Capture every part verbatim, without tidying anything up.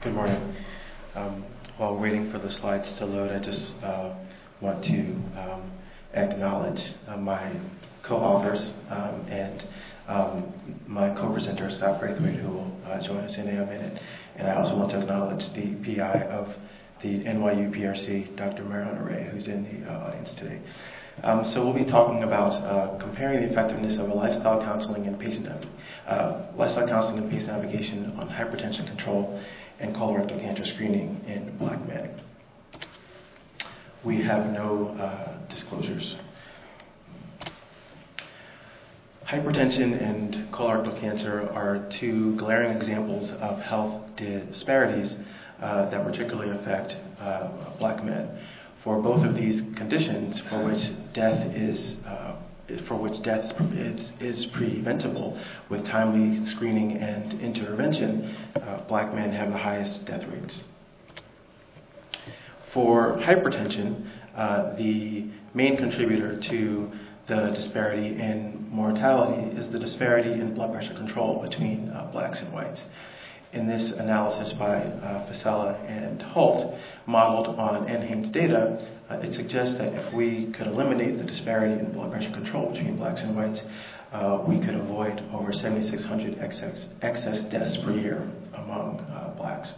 Good morning. Um, while waiting for the slides to load, I just uh, want to um, acknowledge uh, my co-authors um, and um, my co-presenter, Scott Braithwaite, who will uh, join us in a minute. And I also want to acknowledge the P I of the N Y U P R C, Doctor Marilyn Array, who's in the uh, audience today. Um, so we'll be talking about uh, comparing the effectiveness of a lifestyle counseling and patient uh, lifestyle counseling and patient navigation on hypertension control and colorectal cancer screening in Black men. We have no uh, disclosures. Hypertension and colorectal cancer are two glaring examples of health disparities uh, that particularly affect uh, Black men. For both of these conditions, for which death is uh, for which death is, is preventable with timely screening and intervention, uh, Black men have the highest death rates. For hypertension, uh, the main contributor to the disparity in mortality is the disparity in blood pressure control between uh, blacks and whites. In this analysis by uh, Fasella and Holt, modeled on N HANES data, uh, it suggests that if we could eliminate the disparity in blood pressure control between blacks and whites, uh, we could avoid over seventy-six hundred excess, excess deaths per year among uh, blacks.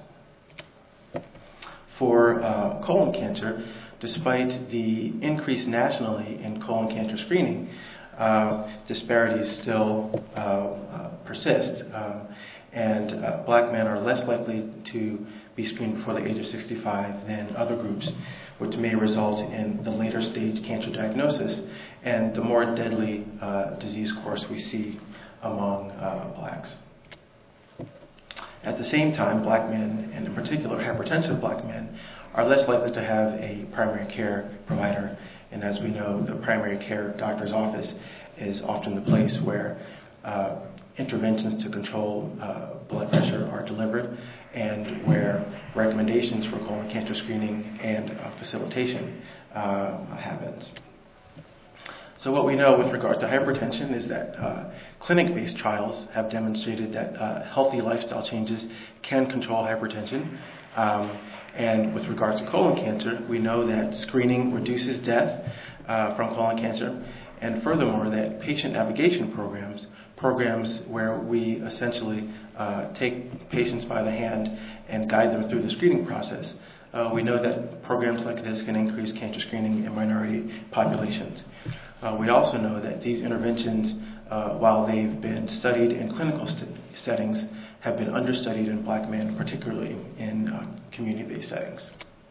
For uh, colon cancer, despite the increase nationally in colon cancer screening, uh, disparities still uh, uh, persist. Um, and uh, Black men are less likely to be screened before the age of sixty-five than other groups, which may result in the later stage cancer diagnosis and the more deadly uh, disease course we see among uh, blacks. At the same time, Black men, and in particular hypertensive Black men, are less likely to have a primary care provider. And as we know, the primary care doctor's office is often the place where uh, interventions to control uh, blood pressure are delivered and where recommendations for colon cancer screening and uh, facilitation uh, happens. So what we know with regard to hypertension is that uh, clinic-based trials have demonstrated that uh, healthy lifestyle changes can control hypertension. Um, and with regard to colon cancer, we know that screening reduces death uh, from colon cancer, and furthermore that patient navigation programs, programs where we essentially uh, take patients by the hand and guide them through the screening process, uh, we know that programs like this can increase cancer screening in minority populations. Uh, we also know that these interventions, uh, while they've been studied in clinical st- settings, have been understudied in Black men, particularly in uh, community-based settings.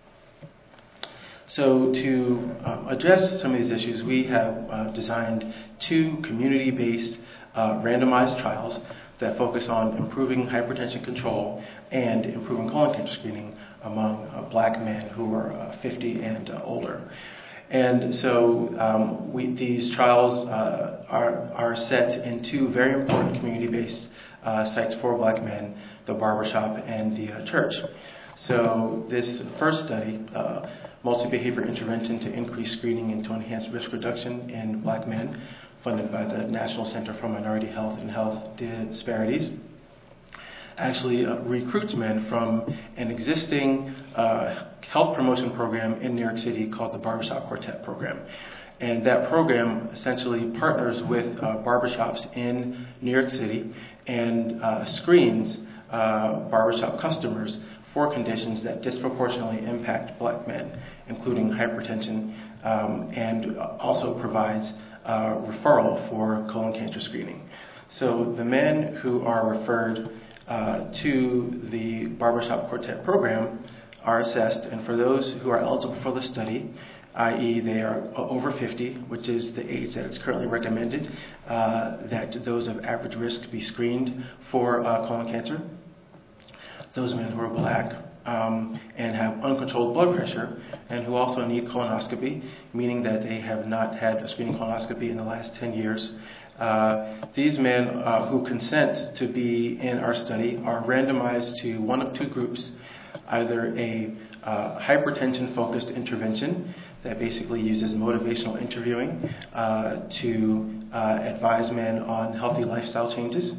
So to um, address some of these issues, we have uh, designed two community-based uh, randomized trials that focus on improving hypertension control and improving colon cancer screening among uh, Black men who are uh, fifty and uh, older. And so um, we, these trials uh, are, are set in two very important community-based uh, sites for Black men, the barbershop and the uh, church. So this first study, uh, multi-behavior intervention to increase screening and to enhance risk reduction in Black men, funded by the National Center for Minority Health and Health Disparities, actually uh, recruits men from an existing uh, health promotion program in New York City called the Barbershop Quartet Program. And that program essentially partners with uh, barbershops in New York City and uh, screens uh, barbershop customers for conditions that disproportionately impact Black men, including hypertension, um, and also provides uh, referral for colon cancer screening. So the men who are referred uh, to the Barbershop Quartet program are assessed, and for those who are eligible for the study, that is they are over fifty, which is the age that is currently recommended, uh, that those of average risk be screened for uh, colon cancer. Those men who are Black um, and have uncontrolled blood pressure and who also need colonoscopy, meaning that they have not had a screening colonoscopy in the last ten years. Uh, these men uh, who consent to be in our study are randomized to one of two groups, either a uh, hypertension-focused intervention that basically uses motivational interviewing uh, to uh, advise men on healthy lifestyle changes,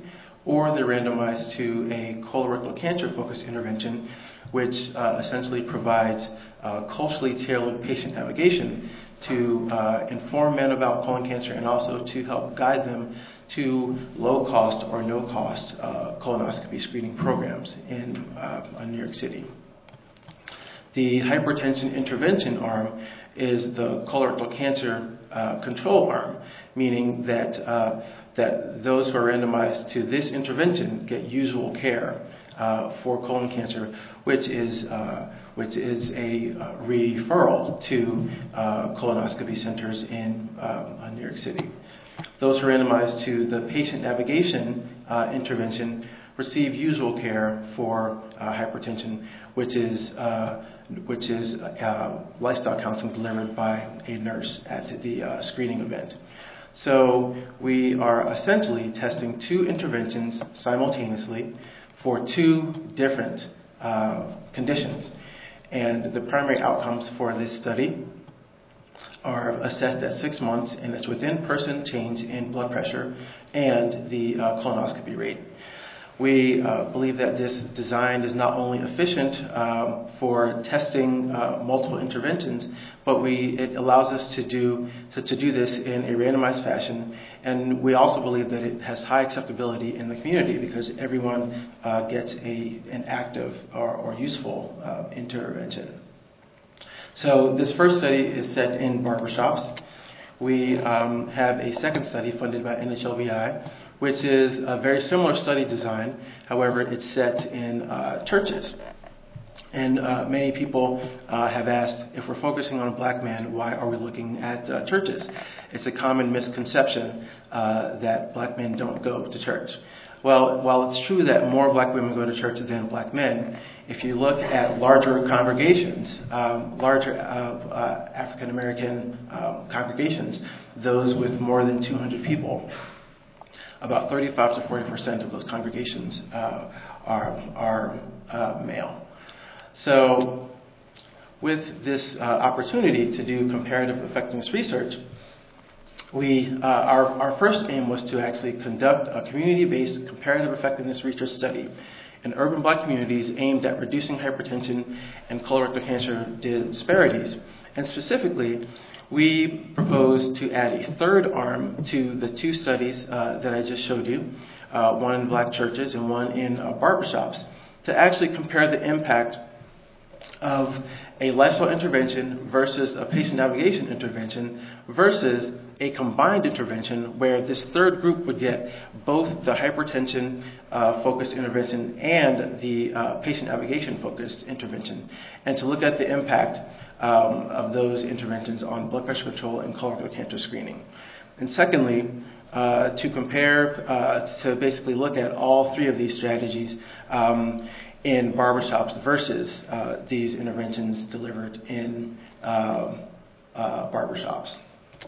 or they're randomized to a colorectal cancer-focused intervention, which uh, essentially provides uh, culturally tailored patient navigation to uh, inform men about colon cancer and also to help guide them to low-cost or no-cost uh, colonoscopy screening programs in uh, New York City. The hypertension intervention arm is the colorectal cancer uh, control arm, meaning that uh, that those who are randomized to this intervention get usual care uh, for colon cancer, which is uh, which is a uh, referral to uh, colonoscopy centers in uh, New York City. Those who are randomized to the patient navigation uh, intervention receive usual care for uh, hypertension, which is uh, which is uh, lifestyle counseling delivered by a nurse at the uh, screening event. So we are essentially testing two interventions simultaneously for two different uh, conditions. And the primary outcomes for this study are assessed at six months, and it's within person change in blood pressure and the uh, colonoscopy rate. We uh, believe that this design is not only efficient um, for testing uh, multiple interventions, but we it allows us to do to, to do this in a randomized fashion. And we also believe that it has high acceptability in the community because everyone uh, gets a an active or, or useful uh, intervention. So this first study is set in barbershops. We um, have a second study funded by N H L B I, which is a very similar study design. However, it's set in uh, churches. And uh, many people uh, have asked, if we're focusing on black men, why are we looking at uh, churches? It's a common misconception uh, that black men don't go to church. Well, while it's true that more black women go to church than black men, if you look at larger congregations, um, larger uh, uh, African American um, congregations, those with more than two hundred people, about thirty-five to forty percent of those congregations uh, are, are uh, male. So with this uh, opportunity to do comparative effectiveness research, we, uh, our, our first aim was to actually conduct a community-based comparative effectiveness research study in urban black communities aimed at reducing hypertension and colorectal cancer disparities. And specifically, we proposed to add a third arm to the two studies uh, that I just showed you, uh, one in black churches and one in uh, barbershops, to actually compare the impact of a lifestyle intervention versus a patient navigation intervention versus a combined intervention where this third group would get both the hypertension uh, focused intervention and the uh, patient navigation focused intervention, and to look at the impact um, of those interventions on blood pressure control and colorectal cancer screening. And secondly, uh, to compare, uh, to basically look at all three of these strategies um, in barbershops versus uh, these interventions delivered in uh, uh, barbershops.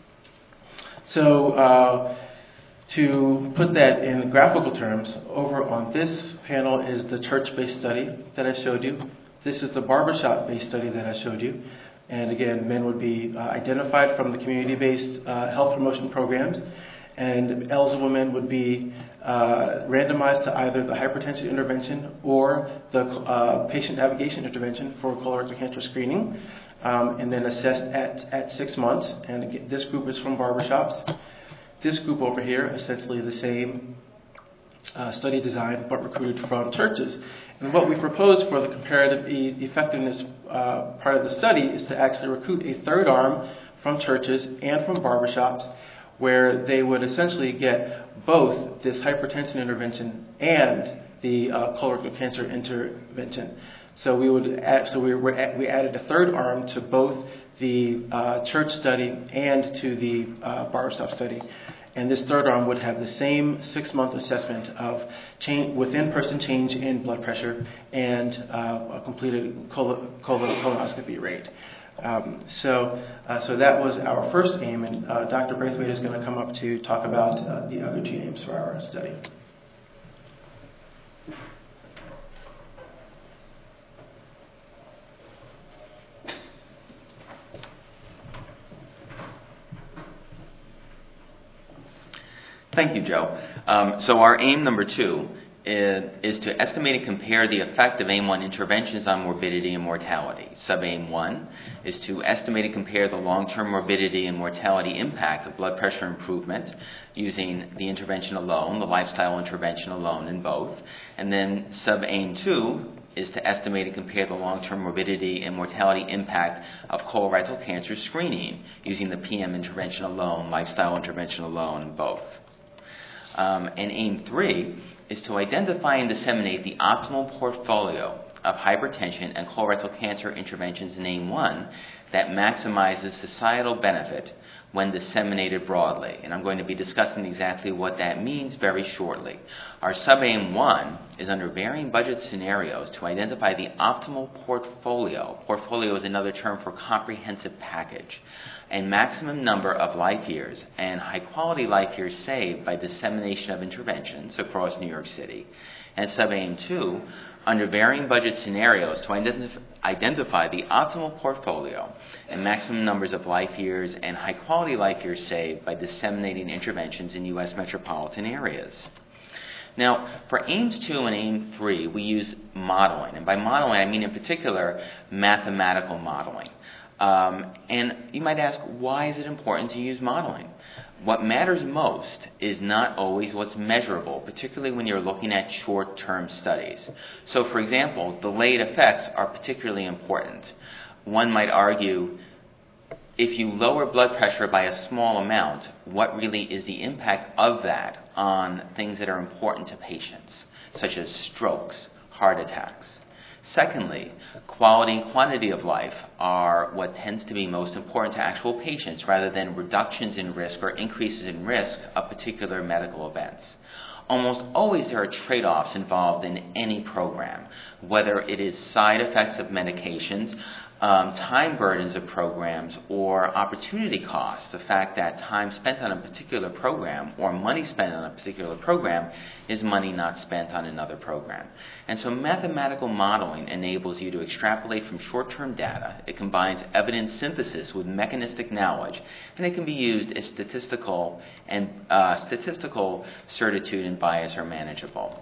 So uh, to put that in graphical terms, over on this panel is the church-based study that I showed you. This is the barbershop-based study that I showed you. And again, men would be uh, identified from the community-based uh, health promotion programs, and eligible men would be uh, randomized to either the hypertension intervention or the uh, patient navigation intervention for colorectal cancer screening, um, and then assessed at, at six months. And again, this group is from barbershops. This group over here, essentially the same uh, study design, but recruited from churches. And what we propose for the comparative e- effectiveness uh, part of the study is to actually recruit a third arm from churches and from barbershops, where they would essentially get both this hypertension intervention and the uh, colorectal cancer intervention. So we would add, so we were at, we added a third arm to both the uh, church study and to the uh, barbershop study. And this third arm would have the same six-month assessment of change, within-person change in blood pressure and uh, a completed colo- colo- colonoscopy rate. Um, so, uh, so that was our first aim, and uh, Doctor Braithwaite is going to come up to talk about uh, the other two aims for our study. Thank you, Joe. Um, so our aim number two is, is to estimate and compare the effect of aim one interventions on morbidity and mortality. Sub-aim one is to estimate and compare the long-term morbidity and mortality impact of blood pressure improvement using the intervention alone, the lifestyle intervention alone in both. And then sub-aim two is to estimate and compare the long-term morbidity and mortality impact of colorectal cancer screening using the P M intervention alone, lifestyle intervention alone in both. Um, and aim three is to identify and disseminate the optimal portfolio of hypertension and colorectal cancer interventions in aim one that maximizes societal benefit when disseminated broadly. And I'm going to be discussing exactly what that means very shortly. Our sub-aim one is under varying budget scenarios to identify the optimal portfolio. Portfolio is another term for comprehensive package. And maximum number of life years and high-quality life years saved by dissemination of interventions across New York City. And sub-aim two, under varying budget scenarios to identif- identify the optimal portfolio and maximum numbers of life years and high-quality life years saved by disseminating interventions in U S metropolitan areas. Now, for aims two and aim three, we use modeling. And by modeling, I mean in particular mathematical modeling. Um, and you might ask, why is it important to use modeling? What matters most is not always what's measurable, particularly when you're looking at short-term studies. So, for example, delayed effects are particularly important. One might argue, if you lower blood pressure by a small amount, what really is the impact of that on things that are important to patients, such as strokes, heart attacks? Secondly, quality and quantity of life are what tends to be most important to actual patients rather than reductions in risk or increases in risk of particular medical events. Almost always there are trade-offs involved in any program, whether it is side effects of medications, um, time burdens of programs, or opportunity costs. The fact that time spent on a particular program or money spent on a particular program is money not spent on another program. And so mathematical modeling enables you to extrapolate from short-term data. It combines evidence synthesis with mechanistic knowledge, and it can be used if statistical and uh, statistical certitude and bias are manageable.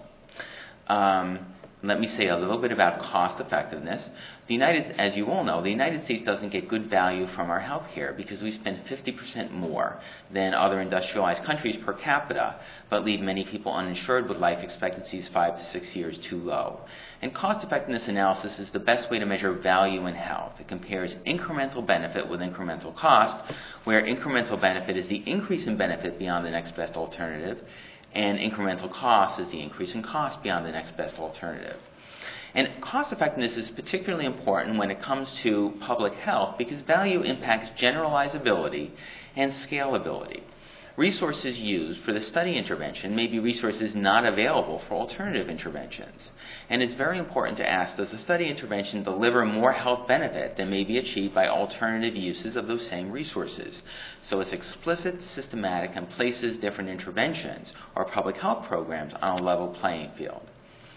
Um, Let me say a little bit about cost effectiveness. The United, as you all know, the United States doesn't get good value from our health care because we spend fifty percent more than other industrialized countries per capita, but leave many people uninsured with life expectancies five to six years too low. And cost effectiveness analysis is the best way to measure value in health. It compares incremental benefit with incremental cost, where incremental benefit is the increase in benefit beyond the next best alternative, and incremental cost is the increase in cost beyond the next best alternative. And cost effectiveness is particularly important when it comes to public health because value impacts generalizability and scalability. Resources used for the study intervention may be resources not available for alternative interventions. And it's very important to ask, does the study intervention deliver more health benefit than may be achieved by alternative uses of those same resources? So it's explicit, systematic, and places different interventions or public health programs on a level playing field.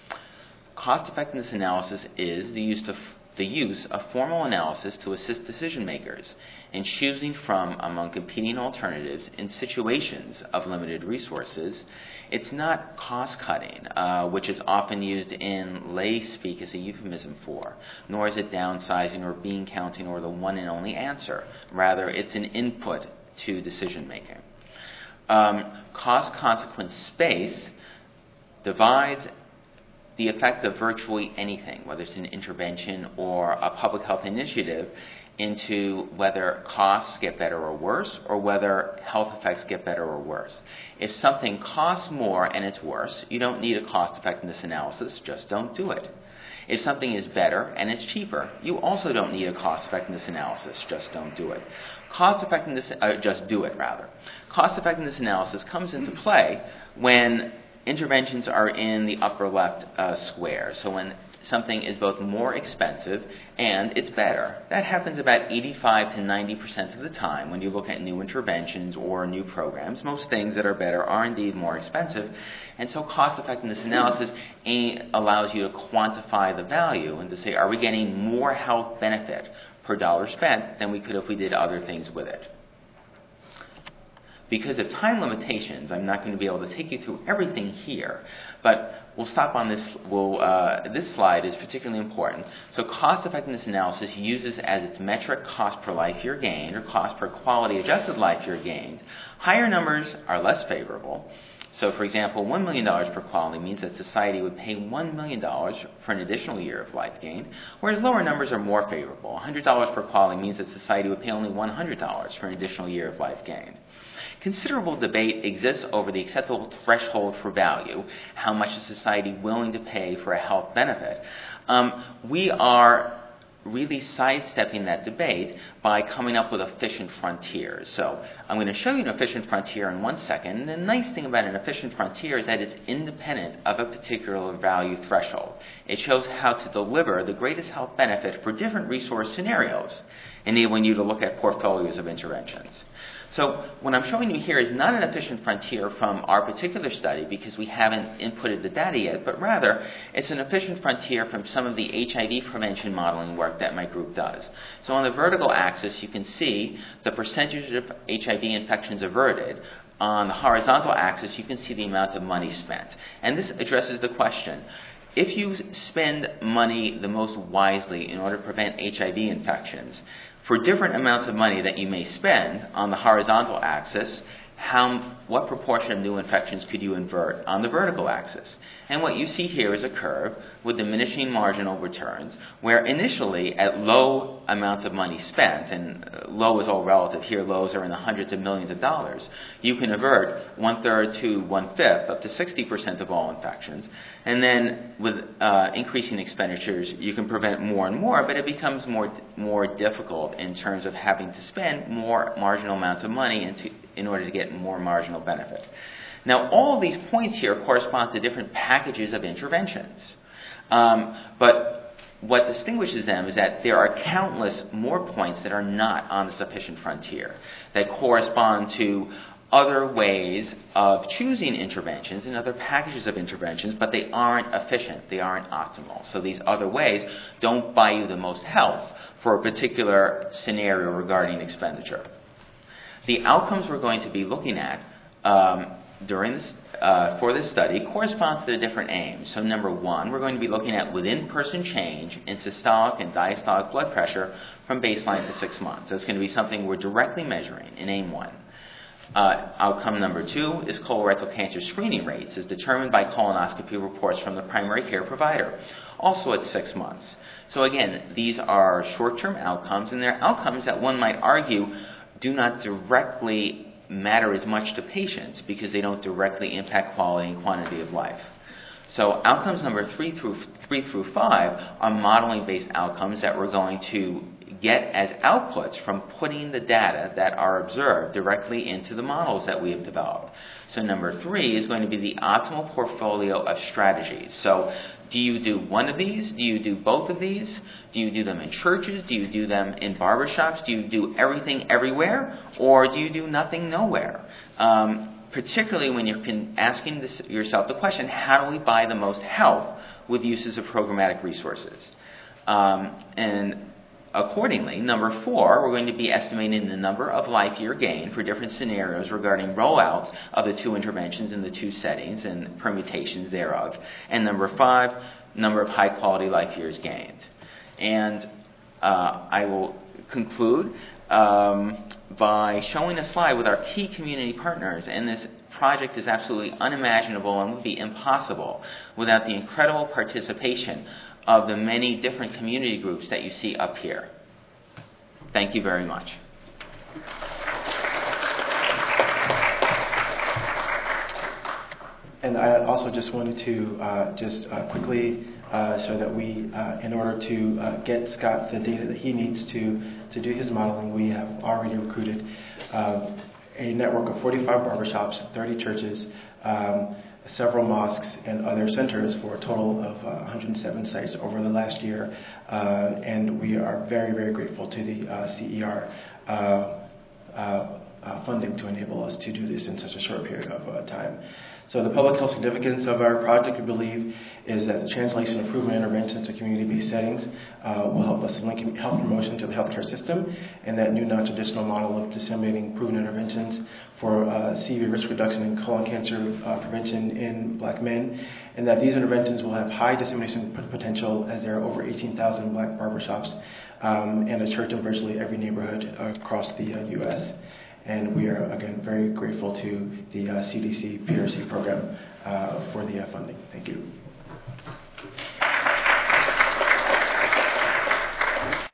Cost effectiveness analysis is the use of the use of formal analysis to assist decision makers in choosing from among competing alternatives in situations of limited resources. It's not cost cutting, uh, which is often used in lay speak as a euphemism for, nor is it downsizing or bean counting or the one and only answer. Rather, it's an input to decision making. Um, cost consequence space divides the effect of virtually anything, whether it's an intervention or a public health initiative, into whether costs get better or worse, or whether health effects get better or worse. If something costs more and it's worse, you don't need a cost effectiveness analysis, just don't do it. If something is better and it's cheaper, you also don't need a cost effectiveness analysis, just don't do it. Cost effectiveness, uh, just do it rather. Cost effectiveness analysis comes into play when interventions are in the upper left uh, square. So when something is both more expensive and it's better. That happens about eighty-five to ninety percent of the time when you look at new interventions or new programs. Most things that are better are indeed more expensive. And so cost effectiveness analysis allows you to quantify the value and to say, are we getting more health benefit per dollar spent than we could if we did other things with it? because of time limitations, I'm not going to be able to take you through everything here, but we'll stop on this. We'll, uh, this slide is particularly important. So cost effectiveness analysis uses as its metric cost per life year gained, or cost per quality adjusted life year gained. Higher numbers are less favorable. So, for example, one million dollars per quality means that society would pay one million dollars for an additional year of life gained, whereas lower numbers are more favorable. one hundred dollars per quality means that society would pay only one hundred dollars for an additional year of life gained. Considerable debate exists over the acceptable threshold for value, how much is society willing to pay for a health benefit. Um, we are really sidestepping that debate by coming up with efficient frontiers. So I'm going to show you an efficient frontier in one second. And the nice thing about an efficient frontier is that it's independent of a particular value threshold. It shows how to deliver the greatest health benefit for different resource scenarios, enabling you to look at portfolios of interventions. So what I'm showing you here is not an efficient frontier from our particular study because we haven't inputted the data yet, but rather it's an efficient frontier from some of the H I V prevention modeling work that my group does. So on the vertical axis, you can see the percentage of H I V infections averted. On the horizontal axis, you can see the amount of money spent. And this addresses the question, if you spend money the most wisely in order to prevent H I V infections, for different amounts of money that you may spend on the horizontal axis, how, what proportion of new infections could you invert on the vertical axis? And what you see here is a curve with diminishing marginal returns, where initially at low amounts of money spent, and low is all relative, here lows are in the hundreds of millions of dollars, you can avert one-third to one-fifth, up to sixty percent of all infections. And then with uh, increasing expenditures, you can prevent more and more, but it becomes more, more difficult in terms of having to spend more marginal amounts of money into, in order to get more marginal benefit. Now, all of these points here correspond to different packages of interventions. Um, but what distinguishes them is that there are countless more points that are not on the sufficient frontier, that correspond to other ways of choosing interventions and other packages of interventions, but they aren't efficient, they aren't optimal. So these other ways don't buy you the most health for a particular scenario regarding expenditure. The outcomes we're going to be looking at um, during this, uh, for this study correspond to the different aims. So number one, we're going to be looking at within-person change in systolic and diastolic blood pressure from baseline to six months. That's going to be something we're directly measuring in aim one. Uh, outcome number two is colorectal cancer screening rates as determined by colonoscopy reports from the primary care provider, also at six months. So again, these are short-term outcomes, and they're outcomes that one might argue do not directly matter as much to patients because they don't directly impact quality and quantity of life. So outcomes number three through three through five are modeling-based outcomes that we're going to get as outputs from putting the data that are observed directly into the models that we have developed. So number three is going to be the optimal portfolio of strategies. So do you do one of these? Do you do both of these? Do you do them in churches? Do you do them in barbershops? Do you do everything everywhere? Or do you do nothing nowhere? Um, particularly when you're asking this, yourself the question, how do we buy the most health with uses of programmatic resources? Um, and accordingly, number four, we're going to be estimating the number of life year gain for different scenarios regarding rollouts of the two interventions in the two settings and permutations thereof. And number five, number of high quality life years gained. And uh, I will conclude um, by showing a slide with our key community partners. And this project is absolutely unimaginable and would be impossible without the incredible participation of the many different community groups that you see up here. Thank you very much. And I also just wanted to uh, just uh, quickly uh, show that we, uh, in order to uh, get Scott the data that he needs to, to do his modeling, we have already recruited uh, a network of forty-five barbershops, thirty churches, um, several mosques and other centers for a total of uh, one hundred seven sites over the last year. Uh, and we are very, very grateful to the uh, C E R uh, uh, uh, funding to enable us to do this in such a short period of uh, time. So the public health significance of our project, we believe, is that the translation of proven interventions to community-based settings uh, will help us link health promotion to the healthcare system, and that new non-traditional model of disseminating proven interventions for uh, C V risk reduction and colon cancer uh, prevention in black men, and that these interventions will have high dissemination p- potential as there are over eighteen thousand black barbershops um, and a church in virtually every neighborhood across the uh, U S And we are, again, very grateful to the uh, C D C P R C program uh, for the uh, funding. Thank you.